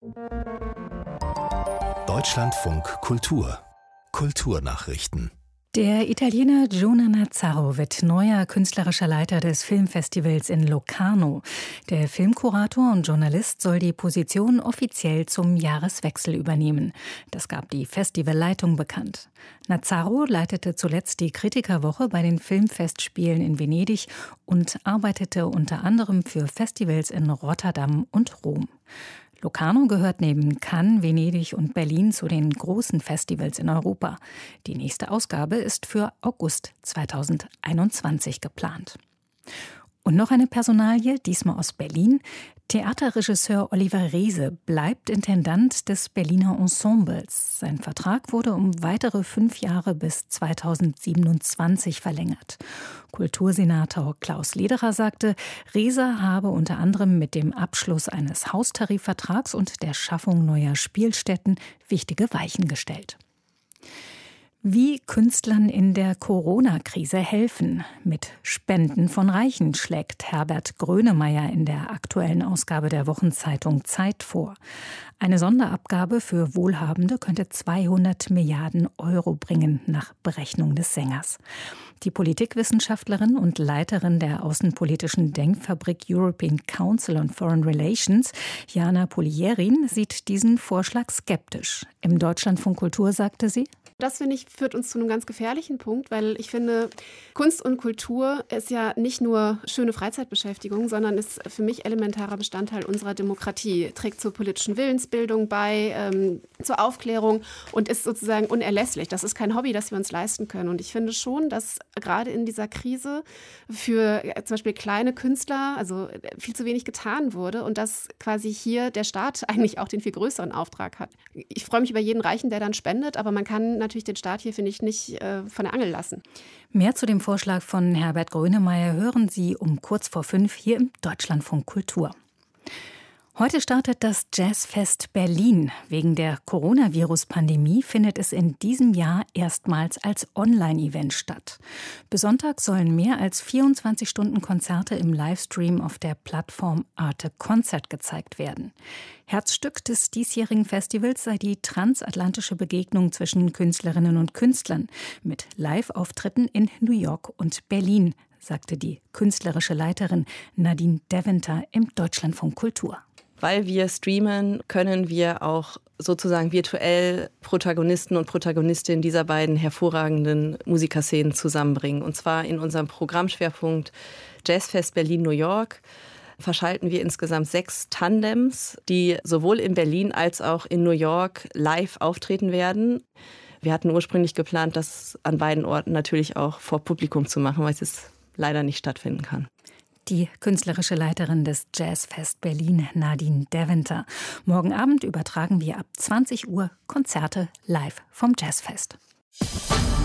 Deutschlandfunk Kultur. Kulturnachrichten. Der Italiener Giona Nazzaro wird neuer künstlerischer Leiter des Filmfestivals in Locarno. Der Filmkurator und Journalist soll die Position offiziell zum Jahreswechsel übernehmen. Das gab die Festivalleitung bekannt. Nazzaro leitete zuletzt die Kritikerwoche bei den Filmfestspielen in Venedig und arbeitete unter anderem für Festivals in Rotterdam und Rom. Locarno gehört neben Cannes, Venedig und Berlin zu den großen Festivals in Europa. Die nächste Ausgabe ist für August 2021 geplant. Und noch eine Personalie, diesmal aus Berlin. Theaterregisseur Oliver Reese bleibt Intendant des Berliner Ensembles. Sein Vertrag wurde um weitere 5 Jahre bis 2027 verlängert. Kultursenator Klaus Lederer sagte, Reese habe unter anderem mit dem Abschluss eines Haustarifvertrags und der Schaffung neuer Spielstätten wichtige Weichen gestellt. Wie Künstlern in der Corona-Krise helfen. Mit Spenden von Reichen schlägt Herbert Grönemeyer in der aktuellen Ausgabe der Wochenzeitung Zeit vor. Eine Sonderabgabe für Wohlhabende könnte 200 Milliarden Euro bringen, nach Berechnung des Sängers. Die Politikwissenschaftlerin und Leiterin der außenpolitischen Denkfabrik European Council on Foreign Relations, Jana Polierin, sieht diesen Vorschlag skeptisch. Im Deutschlandfunk Kultur sagte sie: Das, finde ich, führt uns zu einem ganz gefährlichen Punkt, weil ich finde, Kunst und Kultur ist ja nicht nur schöne Freizeitbeschäftigung, sondern ist für mich elementarer Bestandteil unserer Demokratie, trägt zur politischen Willensbildung bei, zur Aufklärung und ist sozusagen unerlässlich. Das ist kein Hobby, das wir uns leisten können. Und ich finde schon, dass gerade in dieser Krise für zum Beispiel kleine Künstler also viel zu wenig getan wurde und dass quasi hier der Staat eigentlich auch den viel größeren Auftrag hat. Ich freue mich über jeden Reichen, der dann spendet, aber man kann natürlich den Staat hier, finde ich, nicht von der Angel lassen. Mehr zu dem Vorschlag von Herbert Grönemeyer hören Sie um kurz vor 5 hier im Deutschlandfunk Kultur. Heute startet das Jazzfest Berlin. Wegen der Coronavirus-Pandemie findet es in diesem Jahr erstmals als Online-Event statt. Bis Sonntag sollen mehr als 24 Stunden Konzerte im Livestream auf der Plattform Arte Concert gezeigt werden. Herzstück des diesjährigen Festivals sei die transatlantische Begegnung zwischen Künstlerinnen und Künstlern mit Live-Auftritten in New York und Berlin, sagte die künstlerische Leiterin Nadine Deventer im Deutschlandfunk Kultur. Weil wir streamen, können wir auch sozusagen virtuell Protagonisten und Protagonistinnen dieser beiden hervorragenden Musikerszenen zusammenbringen. Und zwar in unserem Programmschwerpunkt Jazzfest Berlin-New York verschalten wir insgesamt 6 Tandems, die sowohl in Berlin als auch in New York live auftreten werden. Wir hatten ursprünglich geplant, das an beiden Orten natürlich auch vor Publikum zu machen, weil es jetzt leider nicht stattfinden kann. Die künstlerische Leiterin des Jazzfest Berlin, Nadine Deventer. Morgen Abend übertragen wir ab 20 Uhr Konzerte live vom Jazzfest.